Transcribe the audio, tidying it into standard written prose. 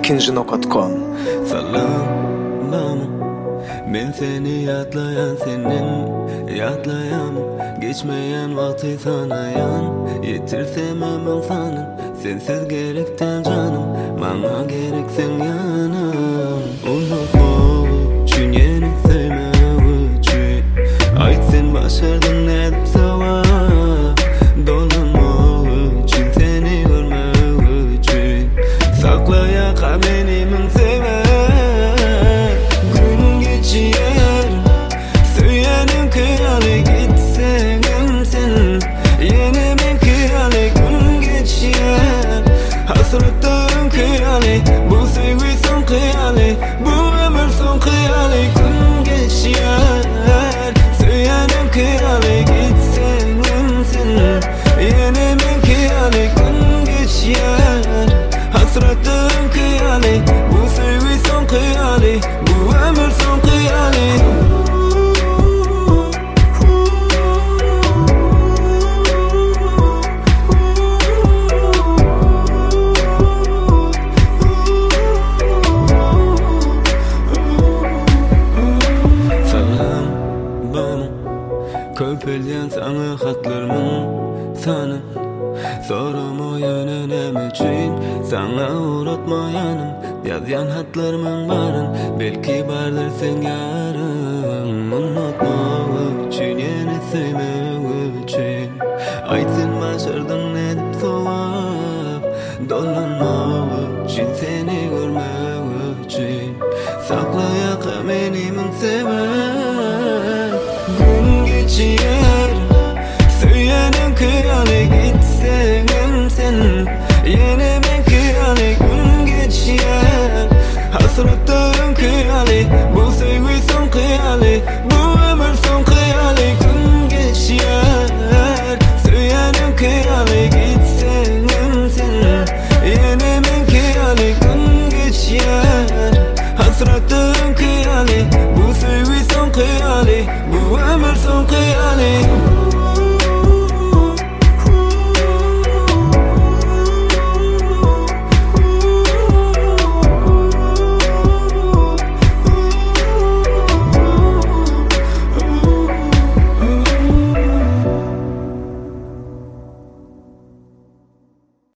ikinci.com. Salam bana, ben seni yadlayan senin yadlayan, geçmeyen vakti sanayan, yetirsem insanın sensiz gerekten canım, bana gereksen yanım. Unutma üçün yeni sevme üçün, ait sen başardın edip sava, dolanma üçün seni görme üçün, saklaya kamenimin sever. Gün geçiyor söylenim kıyale gitsen sen, yine ben kıyale gün geçiyor, hasretten kıyale, bu sevgi son kıyale, bu ömür son kıyale. Gün geçiyor söylenim kıyale gitsen sen, yine ben kıyale gün geçiyor, hasretten kıyale, bu sevgi son kıyale, bu ömür son kıyale. Salam bana, köpelyen sana hatlarımın sana, sorumu yönenem için sana uğratmayanım, yazyan hatlarımın barın, belki vardır sen yarın. Unutma üçün yeni sevme üçün, aytsın başardın edip soğap, dolanma üçün seni görme üçün, saklaya kamenimin sever.